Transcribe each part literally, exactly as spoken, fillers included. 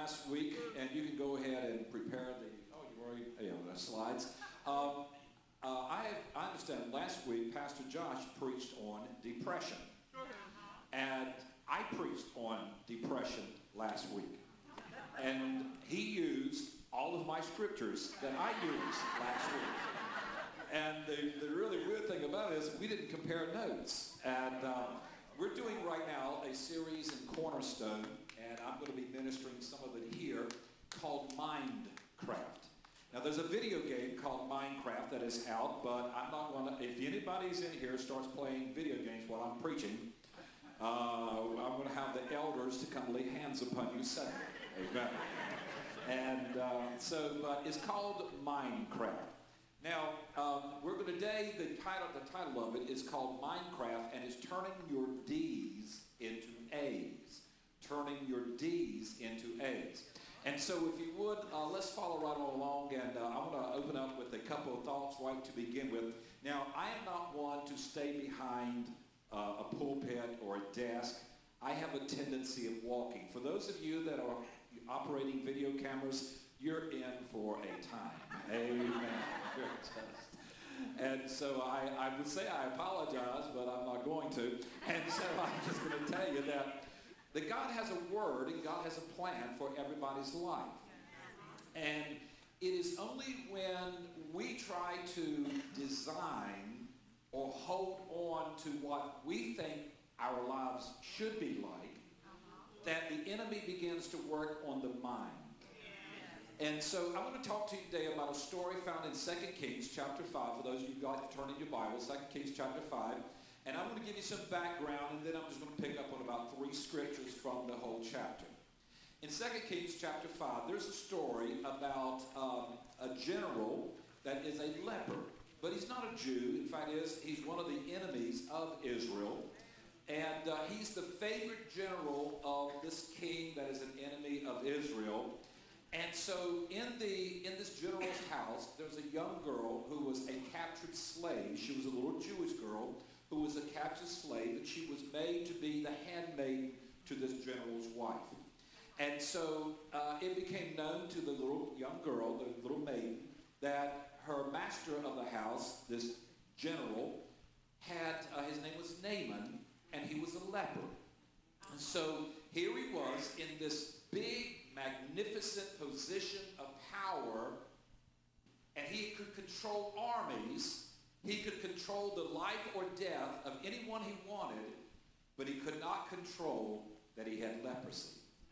last week, and you can go ahead and prepare the, oh, you already, you know, the slides. Um, uh, I, I understand last week Pastor Josh preached on depression. And I preached on depression last week. And he used all of my scriptures that I used last week. And the, the really weird thing about it is we didn't compare notes. And um, we're doing right now a series in Cornerstone, and I'm going to be ministering some of it here, called Minecraft. Now, there's a video game called Minecraft that is out, but I'm not going to, if anybody's in here starts playing video games while I'm preaching, uh, I'm going to have the elders to come lay hands upon you suddenly. Amen. And uh, so, but it's called Minecraft. Now, um, we're going to today, the title, the title of it is called Minecraft, and it's turning your D's into A's. Turning your D's into A's. And so if you would, uh, let's follow right on along, and uh, I'm going to open up with a couple of thoughts right to begin with. Now, I am not one to stay behind uh, a pulpit or a desk. I have a tendency of walking. For those of you that are operating video cameras, you're in for a time. Amen. And so I, I would say I apologize, but I'm not going to. And so I'm just going to tell you that, that God has a word and God has a plan for everybody's life. And it is only when we try to design or hold on to what we think our lives should be like, that the enemy begins to work on the mind. And so I want to talk to you today about a story found in Second Kings chapter five. For those of you who like to turn in your Bible, Second Kings chapter five. And I'm going to give you some background, and then I'm just going to pick up on about three scriptures from the whole chapter. In Second Kings chapter five, there's a story about um, a general that is a leper. But he's not a Jew. In fact, is he's one of the enemies of Israel. And uh, he's the favorite general of this king that is an enemy of Israel. And so in the in this general's house, there's a young girl who was a captured slave. She was a little Jewish girl who was a captured slave, and she was made to be the handmaid to this general's wife. And so uh, it became known to the little young girl, the little maiden, that her master of the house, this general, had, uh, his name was Naaman, and he was a leper. And so here he was in this big, magnificent position of power, and he could control armies. He could control the life or death of anyone he wanted, but he could not control that he had leprosy.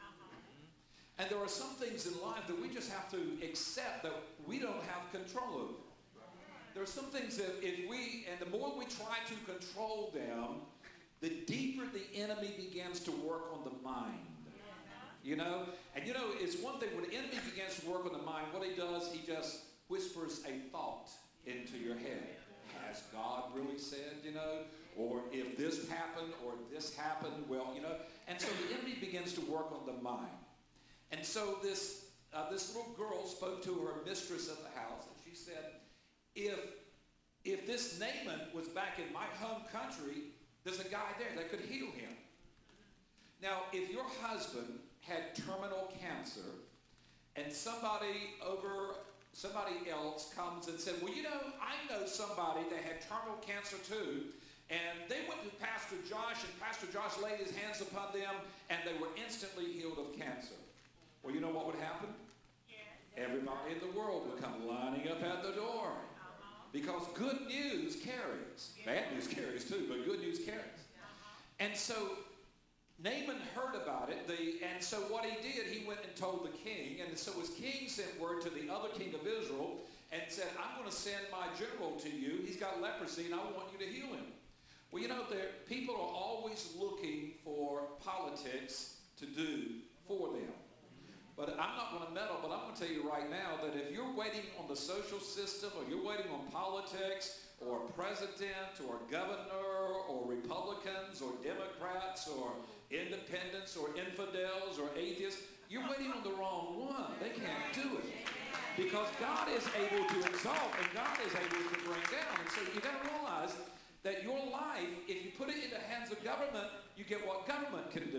And there are some things in life that we just have to accept that we don't have control over. There are some things that if we, and the more we try to control them, the deeper the enemy begins to work on the mind. You know? And you know, it's one thing, when the enemy begins to work on the mind, what he does, he just whispers a thought into your head. Has God really said, you know? Or if this happened, or this happened, well, you know? And so the enemy begins to work on the mind. And so this, uh, this little girl spoke to her mistress of the house, and she said, if, if this Naaman was back in my home country, there's a guy there that could heal him. Now, if your husband had terminal cancer, and somebody over, somebody else comes and said, well, you know, I know somebody that had terminal cancer too, and they went to Pastor Josh, and Pastor Josh laid his hands upon them, and they were instantly healed of cancer. Well, you know what would happen? Everybody in the world would come lining up at the door. Because good news carries. Bad news carries too, but good news carries. And so Naaman heard about it, the, and so what he did, he went and told the king, and so his king sent word to the other king of Israel and said, I'm going to send my general to you. He's got leprosy, and I want you to heal him. Well, you know, there, people are always looking for politics to do for them. But I'm not going to meddle, but I'm going to tell you right now that if you're waiting on the social system, or you're waiting on politics, or president, or governor, or Republicans, or Democrats, or independents, or infidels, or atheists, you're waiting on the wrong one. They can't do it. Because God is able to exalt, and God is able to bring down. And so you got to realize that your life, if you put it in the hands of government, you get what government can do.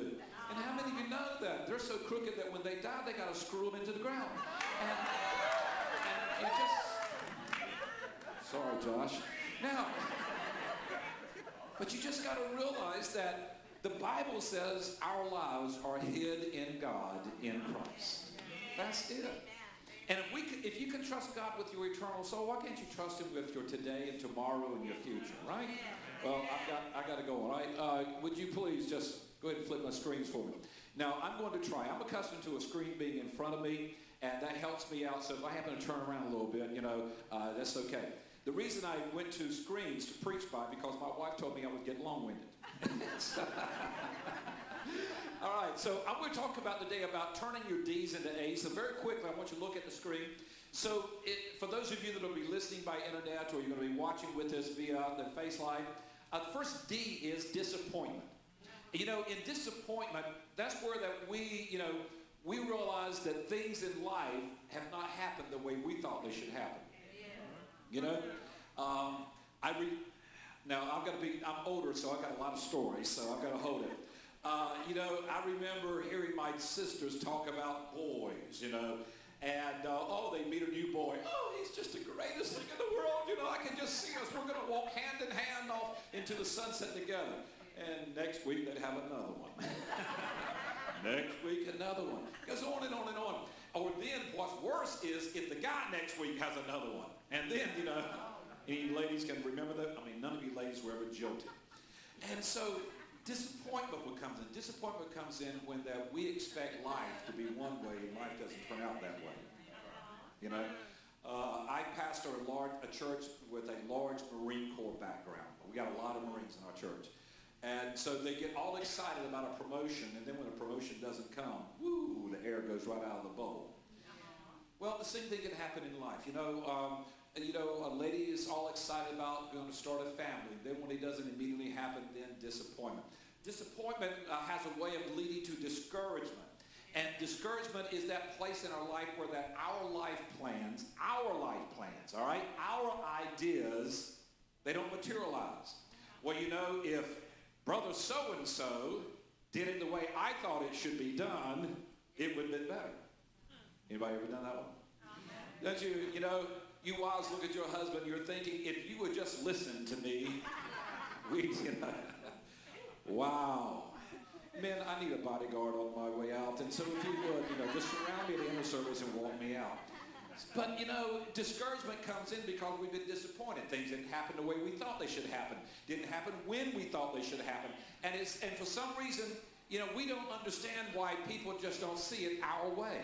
And how many of you know that? They're so crooked that when they die, they got to screw them into the ground. And, and it just... Sorry, Josh. Now, but you just got to realize that the Bible says our lives are hid in God in Christ. That's it. And if we can, if you can trust God with your eternal soul, why can't you trust him with your today and tomorrow and your future, right? Well, I've got, I got to go, all right? Uh, would you please just go ahead and flip my screens for me? Now, I'm going to try. I'm accustomed to a screen being in front of me, and that helps me out. So if I happen to turn around a little bit, you know, uh, that's okay. The reason I went to screens to preach by, because my wife told me I would get long-winded. All right, so I'm going to talk about today about turning your D's into A's. So very quickly, I want you to look at the screen. So it, for those of you that will be listening by internet or you're going to be watching with us via the Face Live, uh, the first D is disappointment. You know, in disappointment, that's where that we, you know, we realize that things in life have not happened the way we thought they should happen. You know, um, I re now I've got to be, I'm older, so I've got a lot of stories, so I've got to hold it. Uh, you know, I remember hearing my sisters talk about boys, you know, and, uh, oh, they meet a new boy. Oh, he's just the greatest thing in the world. You know, I can just see us. We're going to walk hand in hand off into the sunset together. And next week, they'd have another one. Next week, another one. It goes on and on and on. Or then what's worse is if the guy next week has another one. And then, you know, any ladies can remember that? I mean, none of you ladies were ever jilted. And so disappointment what comes in. Disappointment comes in when that we expect life to be one way and life doesn't turn out that way. You know, uh, I pastor a large a church with a large Marine Corps background. We got a lot of Marines in our church. And so they get all excited about a promotion, and then when a promotion doesn't come, woo, the air goes right out of the bubble. Well, the same thing can happen in life. You know, um, you know, a lady is all excited about going to start a family. Then when it doesn't immediately happen, then disappointment. Disappointment uh, has a way of leading to discouragement. And discouragement is that place in our life where that our life plans, our life plans, all right, our ideas, they don't materialize. Well, you know, if brother so-and-so did it the way I thought it should be done, it would have been better. Anybody ever done that one? Don't you, you know, you wives look at your husband, you're thinking, if you would just listen to me, we, you know, wow. Men, I need a bodyguard on my way out, and so if you would, you know, just surround me at the inner service and walk me out. But, you know, discouragement comes in because we've been disappointed. Things didn't happen the way we thought they should happen. Didn't happen when we thought they should happen. And, it's, and for some reason, you know, we don't understand why people just don't see it our way.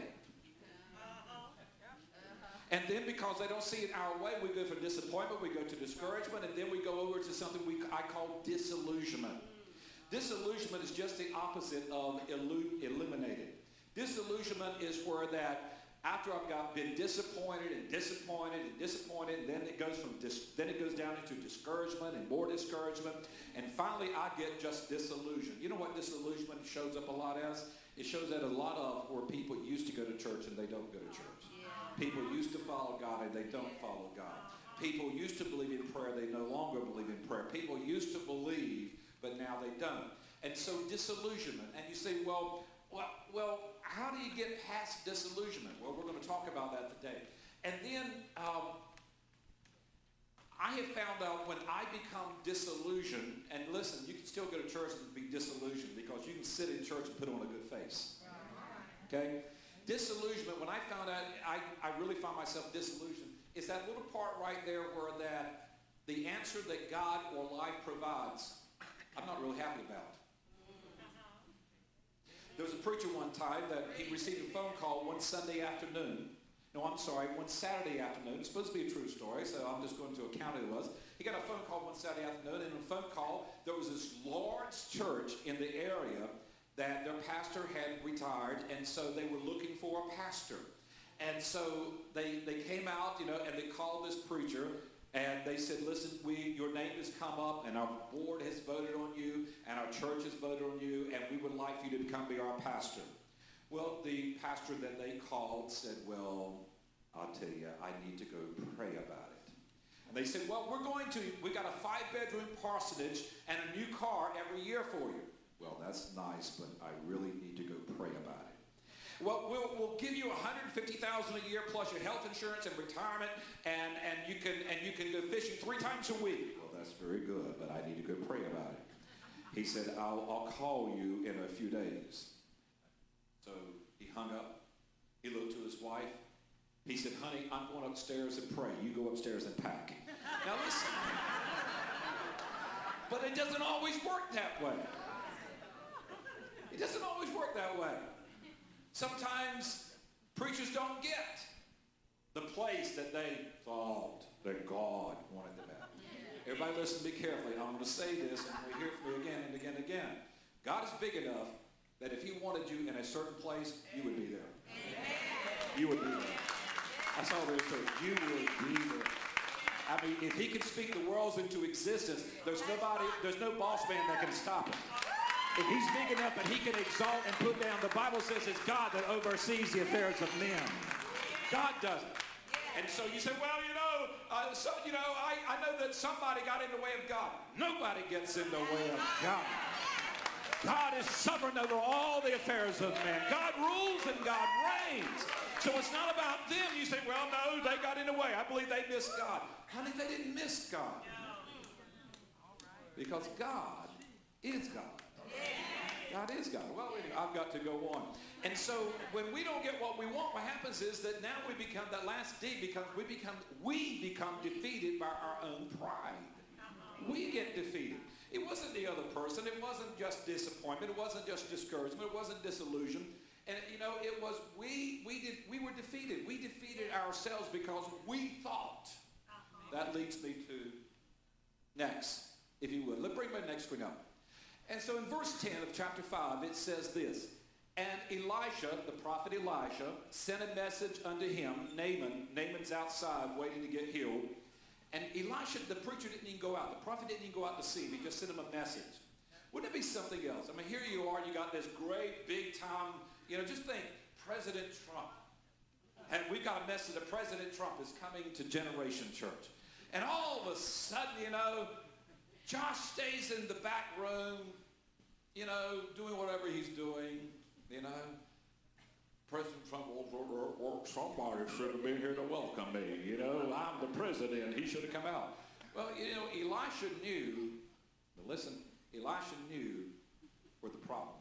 And then because they don't see it our way, we go from disappointment, we go to discouragement, and then we go over to something we, I call disillusionment. Disillusionment is just the opposite of eliminated. Disillusionment is where that after I've got been disappointed and disappointed and disappointed, and then it goes from dis, then it goes down into discouragement and more discouragement, and finally I get just disillusioned. You know what disillusionment shows up a lot as? It shows that a lot of where people used to go to church and they don't go to church. People used to follow God and they don't follow God. People used to believe in prayer, they no longer believe in prayer. People used to believe, but now they don't. And so disillusionment. And you say, well, well, well, how do you get past disillusionment? Well, we're going to talk about that today. And then um, I have found out when I become disillusioned, and listen, you can still go to church and be disillusioned because you can sit in church and put on a good face. Okay? Disillusionment, when I found out, I, I really found myself disillusioned, is that little part right there where that the answer that God or life provides, I'm not really happy about. There was a preacher one time that he received a phone call one Sunday afternoon. No, I'm sorry, one Saturday afternoon. It's supposed to be a true story, so I'm just going to account it was. He got a phone call one Saturday afternoon, and in a phone call, there was this large church in the area that their pastor had retired, and so they were looking for a pastor. And so they, they came out, you know, and they called this preacher, and they said, listen, we, your name has come up, and our board has voted on you, and our church has voted on you, and we would like you to come be our pastor. Well, the pastor that they called said, well, I'll tell you, I need to go pray about it. And they said, well, we're going to, we got a five-bedroom parsonage and a new car every year for you. Well, that's nice, but I really need to go pray about it. Well, we'll, we'll give you one hundred fifty thousand dollars a year plus your health insurance and retirement, and, and, you can, and you can go fishing three times a week. Well, that's very good, but I need to go pray about it. He said, I'll, I'll call you in a few days. So he hung up. He looked to his wife. He said, honey, I'm going upstairs and pray. You go upstairs and pack. Now listen. But it doesn't always work that way. It doesn't always work that way. Sometimes preachers don't get the place that they thought that God wanted them at. Everybody listen, be carefully. I'm going to say this, and we hear from you again and again and again. God is big enough that if he wanted you in a certain place, you would be there. You would be there. That's all there is to it. You would be there. I mean, if he could speak the worlds into existence, there's nobody, there's no boss man that can stop him. If he's big enough that he can exalt and put down, the Bible says it's God that oversees the affairs of men. God does it. And so you say, well, you know, uh, so, you know, I, I know that somebody got in the way of God. Nobody gets in the way of God. God is sovereign over all the affairs of men. God rules and God reigns. So it's not about them. You say, well, no, they got in the way. I believe they missed God. Honey, they didn't miss God. Because God is God. God is God. Well, I've got to go on. And so when we don't get what we want, what happens is that now we become, that last D becomes, we become, we become defeated by our own pride. We get defeated. It wasn't the other person. It wasn't just disappointment. It wasn't just discouragement. It wasn't disillusion. And, you know, it was we, we, did, we were defeated. We defeated ourselves because we thought. That leads me to next, if you would. Let's bring my next screen up. And so in verse ten of chapter five, it says this. And Elisha, the prophet Elisha, sent a message unto him, Naaman. Naaman's outside waiting to get healed. And Elisha, the preacher, didn't even go out. The prophet didn't even go out to see him. He just sent him a message. Wouldn't it be something else? I mean, here you are. You got this great, big time, you know, just think, President Trump. And we've got a message that President Trump is coming to Generation Church. And all of a sudden, you know, Josh stays in the back room, you know, doing whatever he's doing, you know. President Trump, or somebody should have been here to welcome me. You know, I'm the president. He should have come out. Well, you know, Elisha knew, but listen, Elisha knew where the problem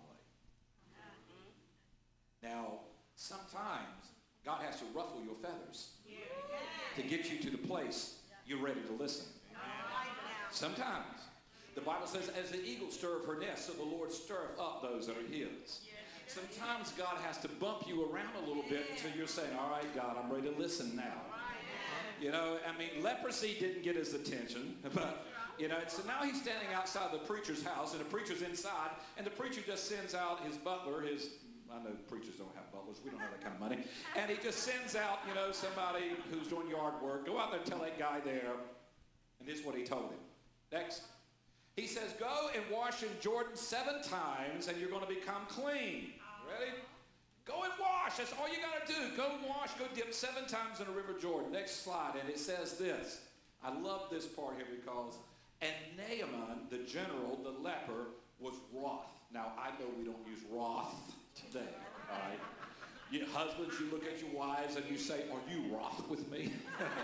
lay. Now, sometimes God has to ruffle your feathers to get you to the place you're ready to listen. Sometimes. The Bible says, as the eagle stirreth her nest, so the Lord stirreth up those that are his. Sometimes God has to bump you around a little bit until you're saying, all right, God, I'm ready to listen now. You know, I mean, leprosy didn't get his attention, but, you know, so now he's standing outside the preacher's house, and the preacher's inside, and the preacher just sends out his butler, his, I know preachers don't have butlers, we don't have that kind of money, and he just sends out, you know, somebody who's doing yard work, go out there and tell that guy there, and this is what he told him. Next. He says, go and wash in Jordan seven times, and you're going to become clean. Ready? Go and wash. That's all you got to do. Go wash. Go dip seven times in the river Jordan. Next slide. And it says this. I love this part here because, and Naaman, the general, the leper, was wroth. Now, I know we don't use wroth today, all right? You, husbands, you look at your wives and you say, are you wroth with me?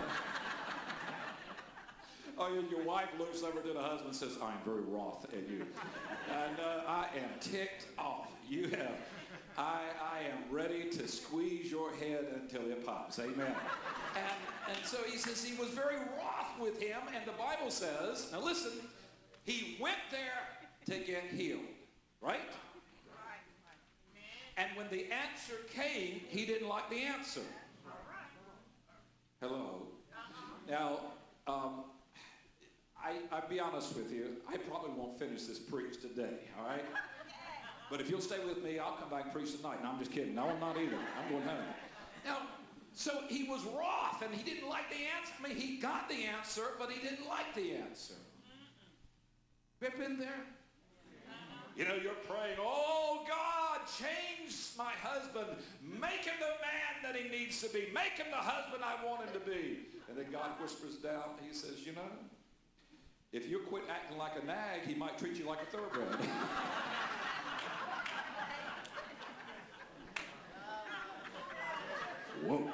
Oh, your wife looks over to the husband and says, I am very wroth at you. And uh, I am ticked off. You have, I, I am ready to squeeze your head until it pops. Amen. And, and so he says he was very wroth with him. And the Bible says, now listen, he went there to get healed. Right? And when the answer came, he didn't like the answer. Hello. Now, um, I, I'll be honest with you, I probably won't finish this preach today, all right? But if you'll stay with me, I'll come back and preach tonight. No, I'm just kidding. No, I'm not either. I'm going home. Now, so he was wroth, and he didn't like the answer. I mean, he got the answer, but he didn't like the answer. Have you been there? You know, you're praying, oh, God, change my husband. Make him the man that he needs to be. Make him the husband I want him to be. And then God whispers down, he says, you know, If you quit acting like a nag, he might treat you like a thoroughbred. Whoa.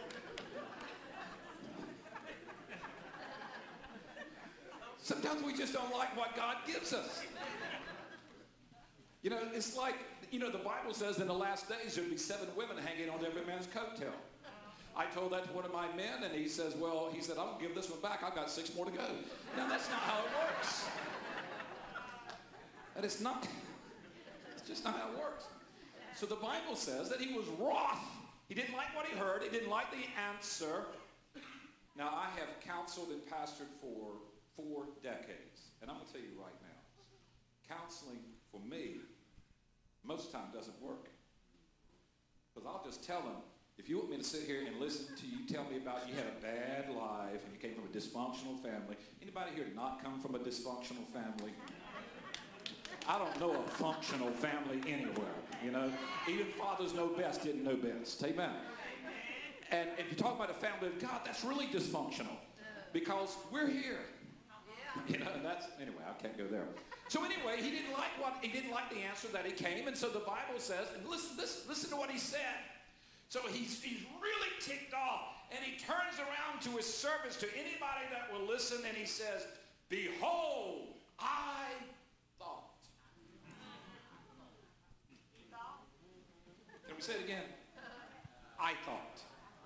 Sometimes we just don't like what God gives us. You know, it's like, you know, the Bible says in the last days there'll be seven women hanging on every man's coattail. I told that to one of my men, and he says, well, he said, I'm going to give this one back. I've got six more to go. Now, that's not how it works. And it's not, it's just not how it works. So the Bible says that he was wroth. He didn't like what he heard. He didn't like the answer. Now, I have counseled and pastored for four decades. And I'm going to tell you right now, counseling for me most time doesn't work. Because I'll just tell them, if you want me to sit here and listen to you tell me about you had a bad life and you came from a dysfunctional family. Anybody here not come from a dysfunctional family? I don't know a functional family anywhere, you know. Even fathers know best didn't know best. Amen. And if you talk about a family of God, that's really dysfunctional because we're here. You know, and that's, anyway, I can't go there. So anyway, he didn't like what, he didn't like the answer that he came, and so the Bible says, and listen, listen, listen to what he said. So he's, he's really ticked off, and he turns around to his servants, to anybody that will listen, and he says, behold, I thought. Can we say it again? I thought.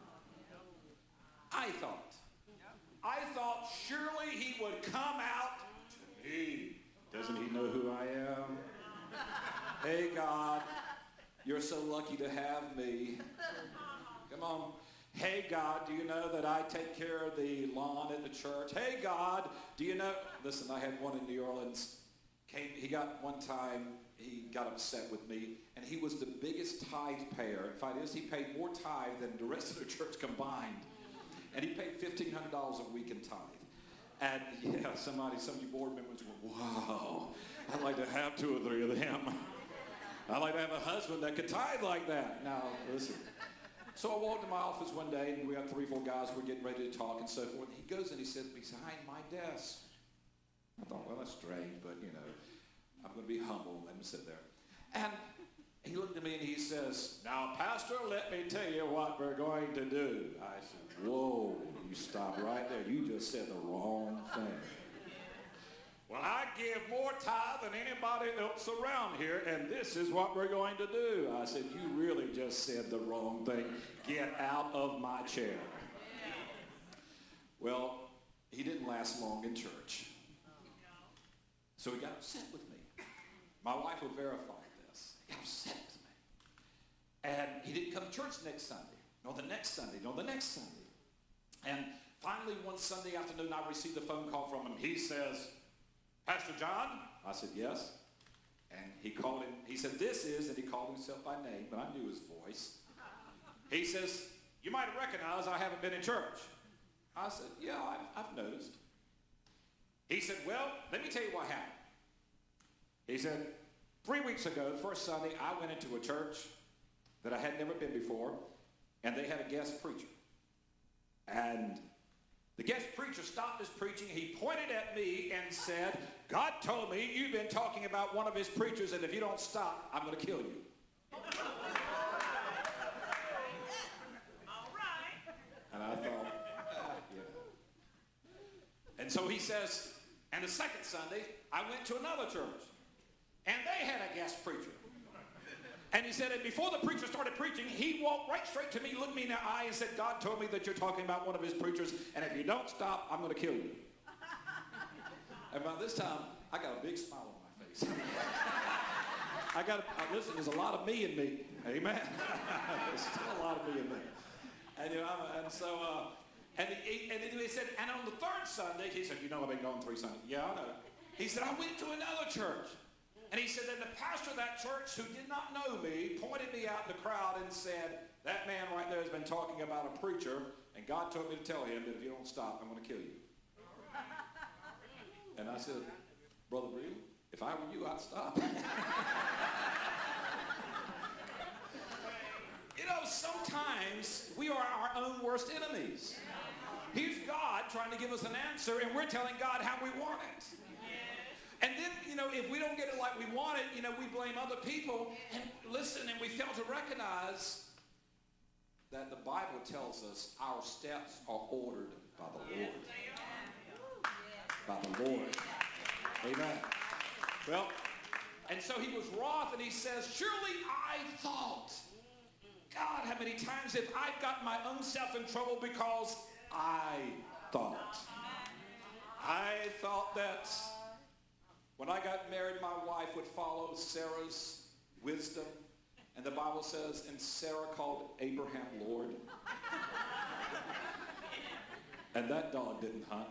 I thought. I thought surely he would come out to me. Doesn't he know who I am? Hey, God, you're so lucky to have me. Come on. Hey, God, do you know that I take care of the lawn at the church? Hey, God, do you know? Listen, I had one in New Orleans. Came, he got one time, he got upset with me, and he was the biggest tithe payer. In fact, he paid more tithe than the rest of the church combined. And he paid fifteen hundred dollars a week in tithe. And yeah, somebody, some of you board members were, wow, I'd like to have two or three of them. I'd like to have a husband that could tithe like that. Now, listen. So I walked in my office one day, and we had three, four guys who were getting ready to talk and so forth. And he goes and he says, he's behind my desk. I thought, well, that's strange, but, you know, I'm going to be humble. Let him sit there. And he looked at me and he says, now, Pastor, let me tell you what we're going to do. I said, whoa, you stop right there. You just said the wrong thing. Well, I give more tithe than anybody else around here, and this is what we're going to do. I said, you really just said the wrong thing. Get out of my chair. Well, he didn't last long in church. So he got upset with me. My wife will verify this. He got upset with me. And he didn't come to church next Sunday, nor the next Sunday, nor the next Sunday. And finally, one Sunday afternoon, I received a phone call from him. He says, Pastor John? I said, yes. And he called him, he said, this is, and he called himself by name, but I knew his voice. He says, you might have recognized I haven't been in church. I said, yeah, I've, I've noticed. He said, well, let me tell you what happened. He said, three weeks ago, the first Sunday, I went into a church that I had never been before, and they had a guest preacher. And the guest preacher stopped his preaching. He pointed at me and said, God told me you've been talking about one of his preachers, and if you don't stop, I'm going to kill you. All right. And I thought, ah, yeah. And so he says, and the second Sunday, I went to another church, and they had a guest preacher. And he said, and before the preacher started preaching, he walked right straight to me, looked me in the eye, and said, God told me that you're talking about one of his preachers, and if you don't stop, I'm going to kill you. And by this time, I got a big smile on my face. I got, a, listen, there's a lot of me in me. Amen. There's still a lot of me in me. And, you know, I'm, and so, uh, and, he, and then he said, and on the third Sunday, he said, you know, I've been gone three Sundays. Yeah, I know. He said, I went to another church. And he said, and the pastor of that church, who did not know me, pointed me out in the crowd and said, that man right there has been talking about a preacher, and God told me to tell him that if you don't stop, I'm going to kill you. And I said, Brother Reed, if I were you, I'd stop. You know, sometimes we are our own worst enemies. Here's God trying to give us an answer, and we're telling God how we want it. And then, you know, if we don't get it like we want it, you know, we blame other people. And listen, and we fail to recognize that the Bible tells us our steps are ordered by the Lord. By the Lord. Amen. Well, and so he was wroth, and he says, surely I thought, God, how many times have I got my own self in trouble because I thought. I thought that when I got married, my wife would follow Sarah's wisdom. And the Bible says, and Sarah called Abraham Lord. And that dog didn't hunt.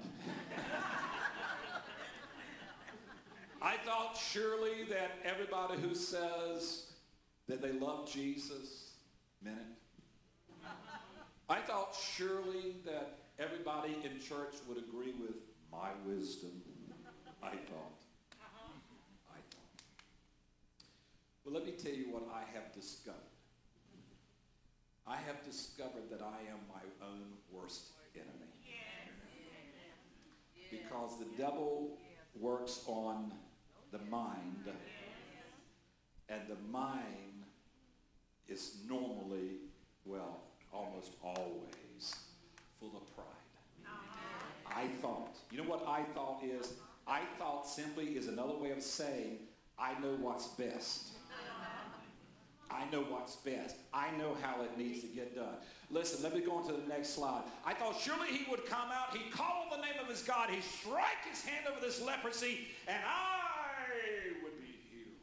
I thought surely that everybody who says that they love Jesus meant it. I thought surely that everybody in church would agree with my wisdom. I thought. I thought. Well, let me tell you what I have discovered. I have discovered that I am my own worst enemy. Because the devil works on the mind, and the mind is normally, well, almost always full of pride. I thought. You know what I thought is? I thought simply is another way of saying I know what's best. I know what's best. I know how it needs to get done. Listen, let me go on to the next slide. I thought surely he would come out, he'd call on the name of his God, he'd strike his hand over this leprosy, and I would be healed.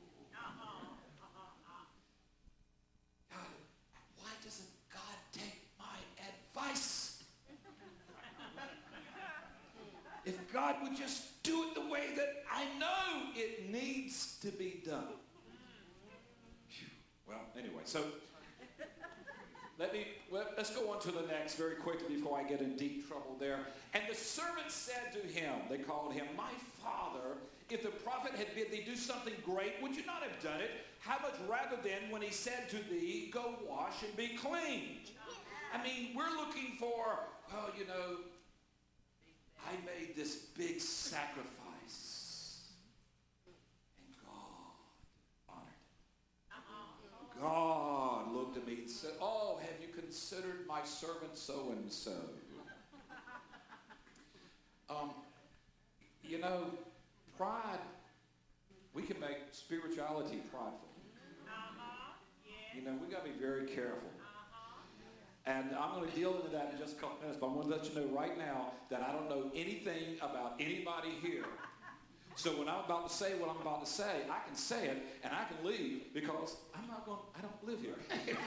God, why doesn't God take my advice? If God would just do it the way that I know it needs to be done. Well, anyway, so let me, let, let's go on to the next very quickly before I get in deep trouble there. And the servant said to him, they called him, my father, if the prophet had bid thee do something great, would you not have done it? How much rather then when he said to thee, go wash and be clean? I mean, we're looking for, well, you know, I made this big sacrifice. God looked at me and said, oh, have you considered my servant so-and-so? Um, you know, pride, we can make spirituality prideful. You know, we've got to be very careful. And I'm going to deal into that in just a couple minutes, but I want to let you know right now that I don't know anything about anybody here. So when I'm about to say what I'm about to say, I can say it and I can leave because I'm not going, I don't live here.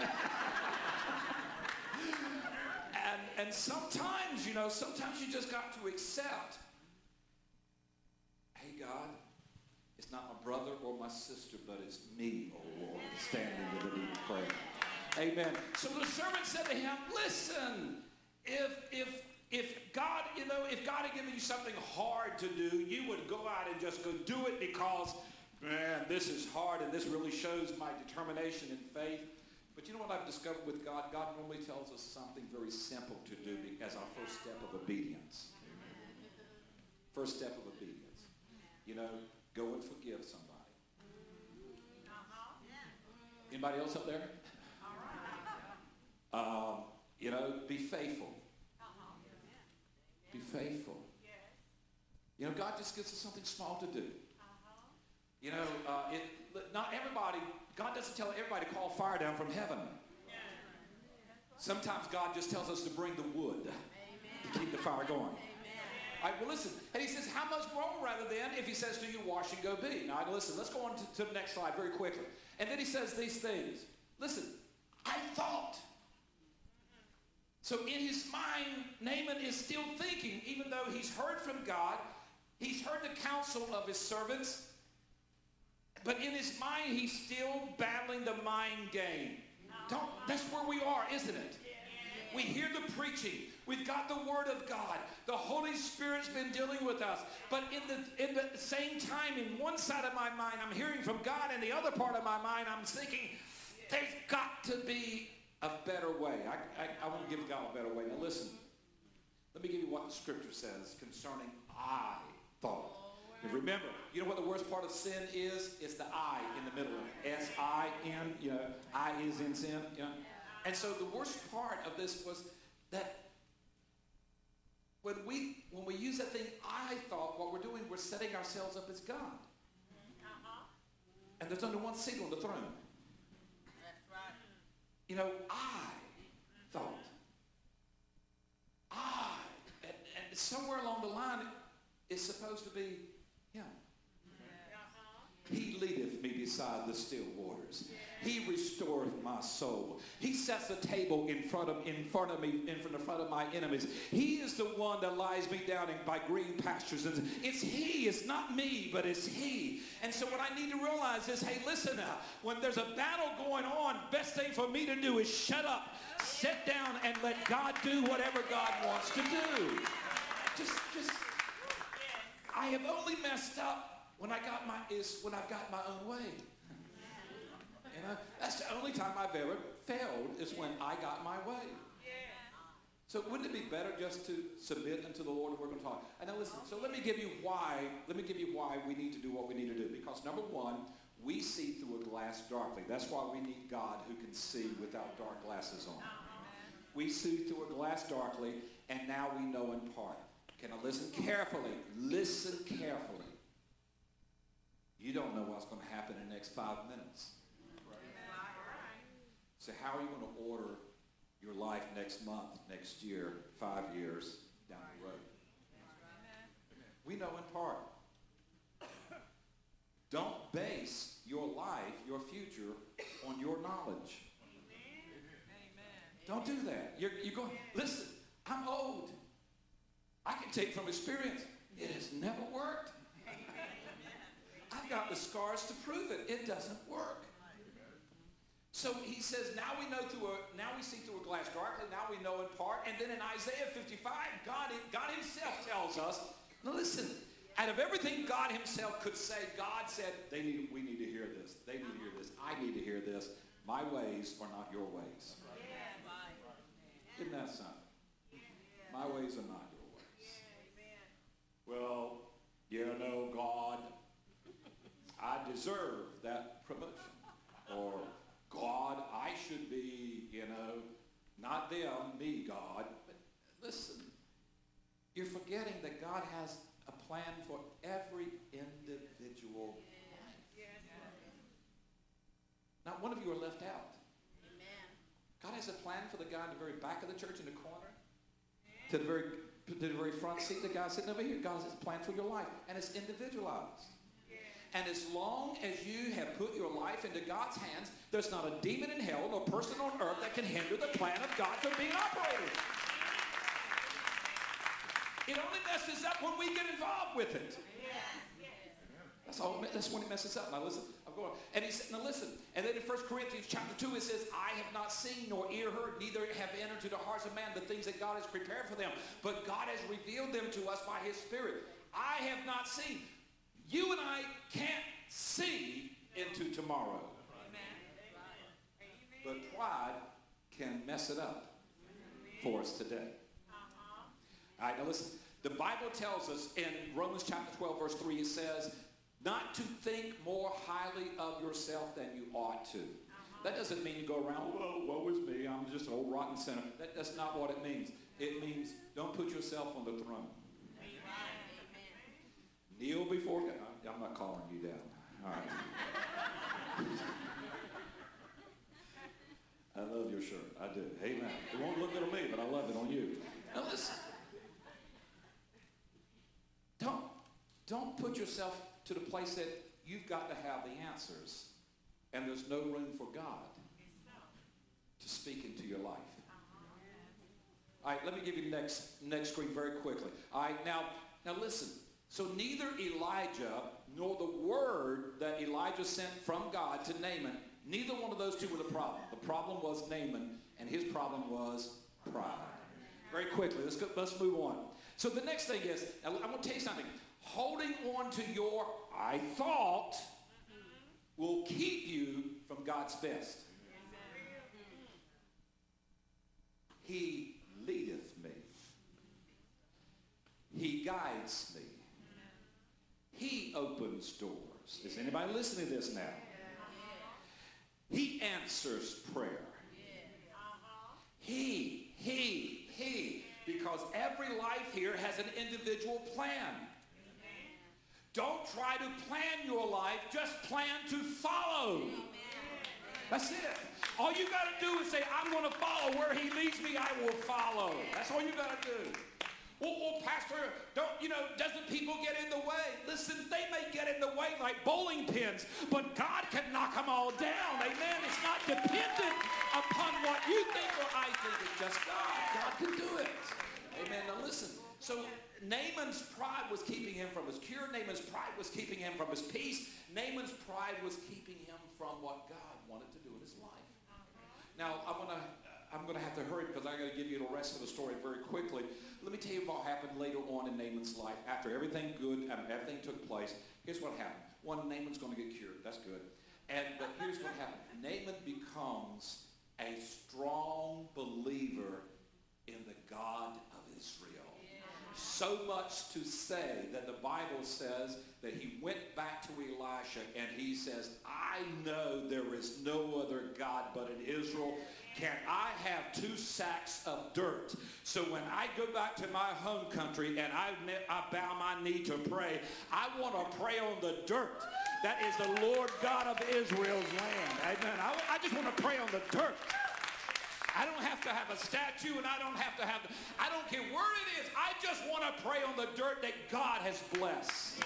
and, and sometimes, you know, sometimes you just got to accept, hey, God, it's not my brother or my sister, but it's me, oh Lord, standing in the need of prayer. Amen. So the servant said to him, listen, if, if, If God, you know, if God had given you something hard to do, you would go out and just go do it because, man, this is hard and this really shows my determination and faith. But you know what I've discovered with God? God normally tells us something very simple to do as our first step of obedience. First step of obedience. You know, go and forgive somebody. Anybody else up there? Um, you know, be faithful. Be faithful. You know, God just gives us something small to do. You know, uh, it, not everybody, God doesn't tell everybody to call fire down from heaven. Sometimes God just tells us to bring the wood to keep the fire going. All right, well, listen. And he says, how much more rather than if he says to you, wash and go be. Now, listen, let's go on to, to the next slide very quickly. And then he says these things. Listen, I thought. So in his mind, Naaman is still thinking, even though he's heard from God, he's heard the counsel of his servants, but in his mind, he's still battling the mind game. Don't, that's where we are, isn't it? We hear the preaching. We've got the word of God. The Holy Spirit's been dealing with us. But in the, in the same time, in one side of my mind, I'm hearing from God, and the other part of my mind, I'm thinking, there's got to be a better way. I, I, I want to give God a better way. Now listen, let me give you what the scripture says concerning I thought. And remember, you know what the worst part of sin is? It's the I in the middle of it. S I N, you know, I is in sin. You know? And so the worst part of this was that when we when we use that thing, I thought, what we're doing, we're setting ourselves up as God. Uh-huh. And there's only one seat on the throne. That's right. You know, I thought. I. And, and somewhere along the line, it's supposed to be Him. Uh-huh. He leadeth me beside the still waters. Yeah. He restoreth my soul. He sets a table in front of in front of me, in front of, front of my enemies. He is the one that lies me down in, by green pastures. And it's He. It's not me, but it's He. And so what I need to realize is, hey, listen now. When there's a battle going on, best thing for me to do is shut up, sit down, and let God do whatever God wants to do. Just, just. I have only messed up when I got my is when I've got my own way. You know, that's the only time I've ever failed is when I got my way. So wouldn't it be better just to submit unto the Lord? And we're going to talk. And now listen. So let me give you why. Let me give you why we need to do what we need to do. Because number one, we see through a glass darkly. That's why we need God who can see without dark glasses on. We see through a glass darkly, and now we know in part. Okay, now listen carefully. Listen carefully. You don't know what's going to happen in the next five minutes. So how are you going to order your life next month, next year, five years down the road? We know in part. Don't base your life, your future, on your knowledge. Don't do that. You're, you're going, listen, I'm old. I can take from experience. It has never worked. I've got the scars to prove it. It doesn't work. So he says, now we know through a, now we see through a glass darkly, now we know in part. And then in Isaiah fifty-five, God, God himself tells us, now listen, out of everything God himself could say, God said, they need, we need to hear this. They need to hear this. I need to hear this. My ways are not your ways. Isn't that something? My ways are not your ways. Well, you know, God, I deserve that promotion. Or, God, I should be, you know, not them, me, God. But listen, you're forgetting that God has a plan for every individual life. Not one of you are left out. God has a plan for the guy in the very back of the church in the corner, to the very, to the very front seat, the guy sitting over here. God has a plan for your life, and it's individualized. And as long as you have put your life into God's hands, there's not a demon in hell nor person on earth that can hinder the plan of God from being operated. It only messes up when we get involved with it. That's all. That's when it messes up. Now listen, I'm going. And he said, now listen. And then in First Corinthians chapter two, it says, "I have not seen nor ear heard, neither have entered to the hearts of man the things that God has prepared for them. But God has revealed them to us by His Spirit. I have not seen." You and I can't see into tomorrow. But pride can mess it up for us today. All right, now listen. The Bible tells us in Romans chapter twelve, verse three, it says, not to think more highly of yourself than you ought to. That doesn't mean you go around, whoa, woe is me, I'm just an old rotten sinner. That, that's not what it means. It means don't put yourself on the throne. Kneel before God. I'm not calling you down. All right. I love your shirt. I do. Amen. It won't look good on me, but I love it on you. Now listen. Don't, don't put yourself to the place that you've got to have the answers and there's no room for God to speak into your life. All right, let me give you the next, next screen very quickly. All right, now, now listen. So neither Elijah nor the word that Elijah sent from God to Naaman, neither one of those two were the problem. The problem was Naaman, and his problem was pride. Very quickly, let's, go, let's move on. So the next thing is, I'm going to tell you something. Holding on to your I thought will keep you from God's best. guides me. He opens doors. Is anybody listening to this now? He answers prayer. He, he, he. Because every life here has an individual plan. Don't try to plan your life. Just plan to follow. That's it. All you got to do is say, I'm going to follow. Where he leads me, I will follow. That's all you got to do. Well, well, Pastor, don't, you know, doesn't people get in the way? Listen, they may get in the way like bowling pins, but God can knock them all down. Amen. It's not dependent upon what you think or I think. It's just God. God can do it. Amen. Now listen. So Naaman's pride was keeping him from his cure. Naaman's pride was keeping him from his peace. Naaman's pride was keeping him from what God wanted to do in his life. Now, I'm going to I'm going to have to hurry because I got to give you the rest of the story very quickly. Let me tell you what happened later on in Naaman's life. After everything good, I mean, everything took place, here's what happened. One, Naaman's going to get cured. That's good. And but here's what happened. Naaman becomes a strong believer in the God of Israel. So much to say that the Bible says that he went back to Elisha and he says, I know there is no other God but in Israel. Can I have two sacks of dirt? So when I go back to my home country and I, I bow my knee to pray, I want to pray on the dirt. That is the Lord God of Israel's land. Amen. I, I just want to pray on the dirt. I don't have to have a statue and I don't have to have, the, I don't care where it is. I just want to pray on the dirt that God has blessed.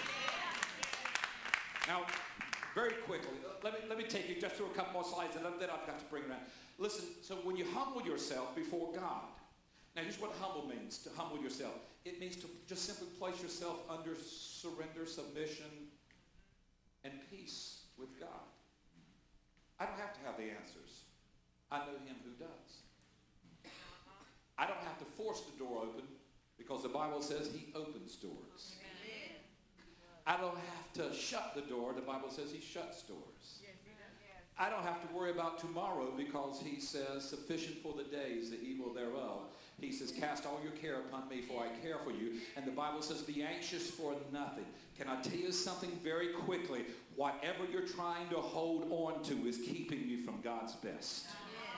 Now, very quickly, let me, let me take you just through a couple more slides and then I've got to bring it around. Listen, so when you humble yourself before God, now here's what humble means, to humble yourself. It means to just simply place yourself under surrender, submission, and peace with God. I don't have to have the answers. I know him who does. I don't have to force the door open because the Bible says he opens doors. I don't have to shut the door. The Bible says he shuts doors. I don't have to worry about tomorrow because he says, sufficient for the days, the evil thereof. He says, cast all your care upon me, for I care for you. And the Bible says, be anxious for nothing. Can I tell you something very quickly? Whatever you're trying to hold on to is keeping you from God's best.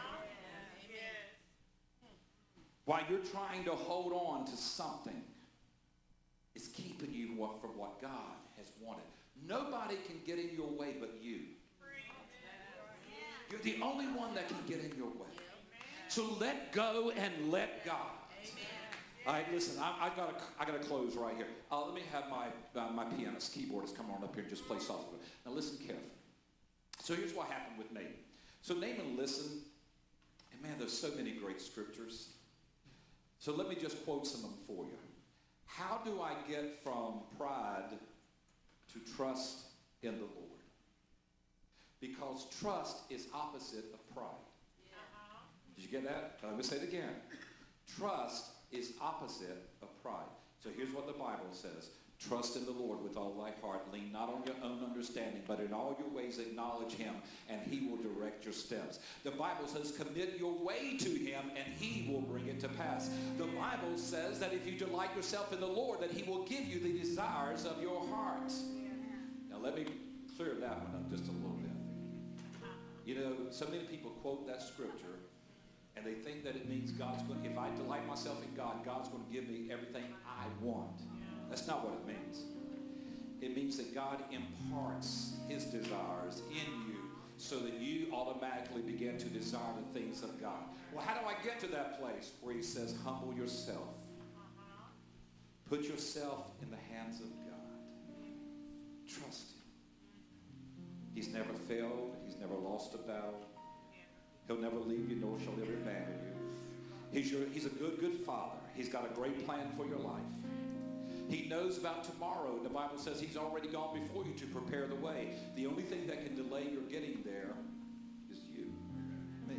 While you're trying to hold on to something, it's keeping you from what God has wanted. Nobody can get in your way but you. You're the only one that can get in your way. So let go and let God. All right, listen, I, I got I got to close right here. Uh, let me have my uh, my pianist, keyboardist come on up here and just play softly. Now listen carefully. So here's what happened with Naaman. So Naaman listened, and man, there's so many great scriptures. So let me just quote some of them for you. How do I get from pride to trust in the Lord? Because trust is opposite of pride. Did you get that? Let me say it again. Trust is opposite of pride. So here's what the Bible says. Trust in the Lord with all thy heart. Lean not on your own understanding, but in all your ways acknowledge him, and he will direct your steps. The Bible says, commit your way to him, and he will bring it to pass. The Bible says that if you delight yourself in the Lord, that he will give you the desires of your heart. Now let me clear that one up just a little bit. You know, so many people quote that scripture, and they think that it means God's going to, if I delight myself in God, God's going to give me everything I want. That's not what it means. It means that God imparts his desires in you so that you automatically begin to desire the things of God. Well, how do I get to that place where he says, humble yourself? Put yourself in the hands of God. Trust him. He's never failed. He's never lost a battle. He'll never leave you, nor shall he ever abandon you. He's, your, he's a good, good father. He's got a great plan for your life. He knows about tomorrow. The Bible says he's already gone before you to prepare the way. The only thing that can delay your getting there is you, me.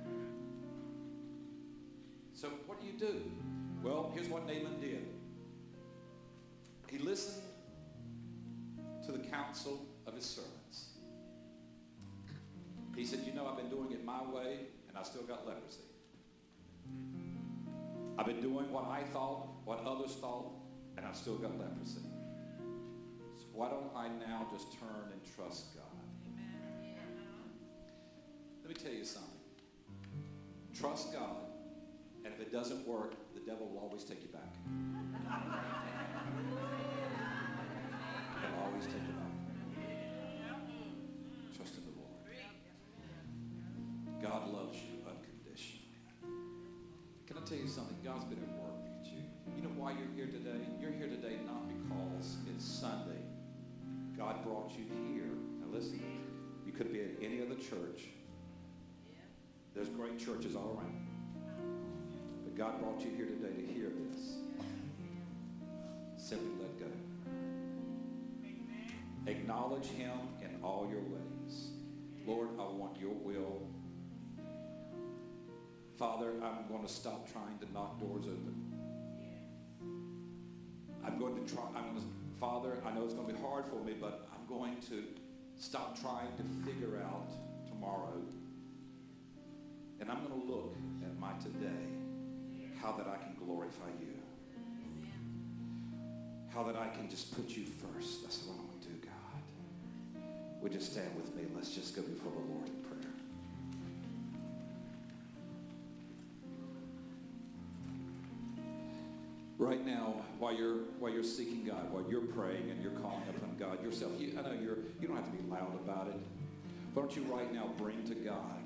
So what do you do? Well, here's what Naaman did. He listened to the counsel of his servants. He said, you know, I've been doing it my way, and I still got leprosy. I've been doing what I thought, what others thought, and I've still got leprosy. So why don't I now just turn and trust God? Let me tell you something. Trust God, and if it doesn't work, the devil will always take you back. He'll always take you back. Trust in the Lord. God loves you unconditionally. Can I tell you something? God's been at work with you. You know why you're here today? You're here today not because it's Sunday. God brought you here. Now listen, you could be at any other church. There's great churches all around. But God brought you here today to hear this. Simply let go. Acknowledge him in all your ways. Lord, I want your will. Father, I'm going to stop trying to knock doors open. I'm going to try, I'm going to, Father, I know it's going to be hard for me, but I'm going to stop trying to figure out tomorrow. And I'm going to look at my today, how that I can glorify you. How that I can just put you first. That's what I'm going to do, God. Would you stand with me? Let's just go before the Lord in prayer. Right now, while you're while you're seeking God, while you're praying and you're calling upon God yourself, you, I know you're you don't have to be loud about it. Why don't you right now bring to God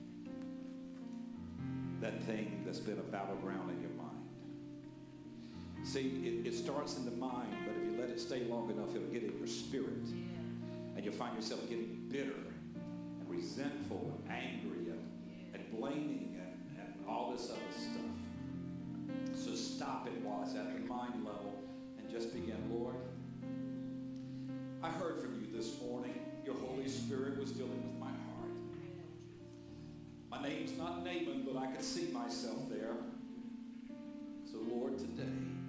that thing that's been a battleground in your mind? See, it, it starts in the mind, but if you let it stay long enough, it'll get in your spirit. And you'll find yourself getting bitter and resentful and angry and, and blaming and, and all this other stuff. So stop it while it's at the mind level and just begin, Lord, I heard from you this morning. Your Holy Spirit was dealing with my heart. My name's not Naaman, but I could see myself there. So, Lord, today,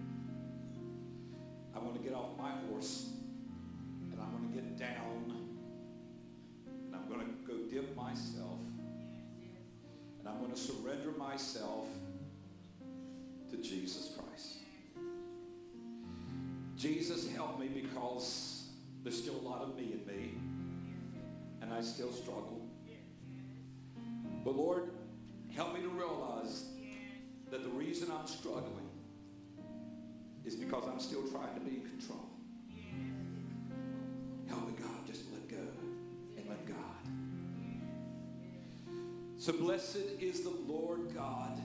I want to get off my horse, and I'm going to get down, and I'm going to go dip myself, and I'm going to surrender myself to Jesus Christ. Jesus, help me, because there's still a lot of me in me, and I still struggle. But Lord, help me to realize that the reason I'm struggling is because I'm still trying to be in control. Help me, God, just let go and let God. So blessed is the Lord God.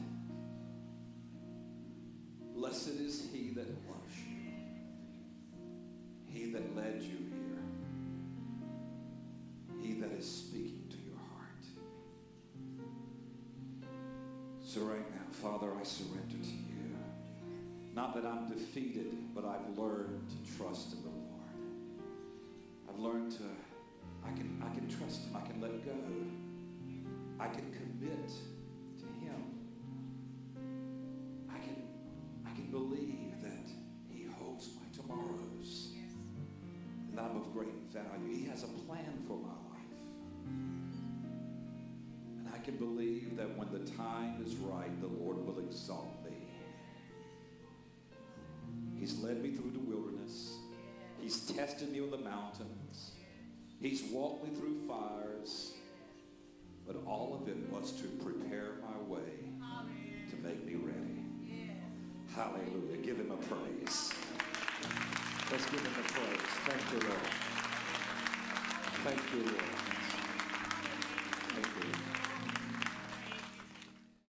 Blessed is he that loves you. He that led you here. He that is speaking to your heart. So right now, Father, I surrender to you. Not that I'm defeated, but I've learned to trust in the Lord. I've learned to, I can, I can trust him. I can let go. I can commit to him. I can, I can believe that he holds my tomorrows. And that I'm of great value. He has a plan for my life. And I can believe that when the time is right, the Lord will exalt me. He's led me through the wilderness. He's tested me on the mountains. He's walked me through fires. But all of it was to prepare my way to make me ready. Hallelujah. Give him a praise. Let's give him a praise. Thank you, Lord. Thank you, Lord.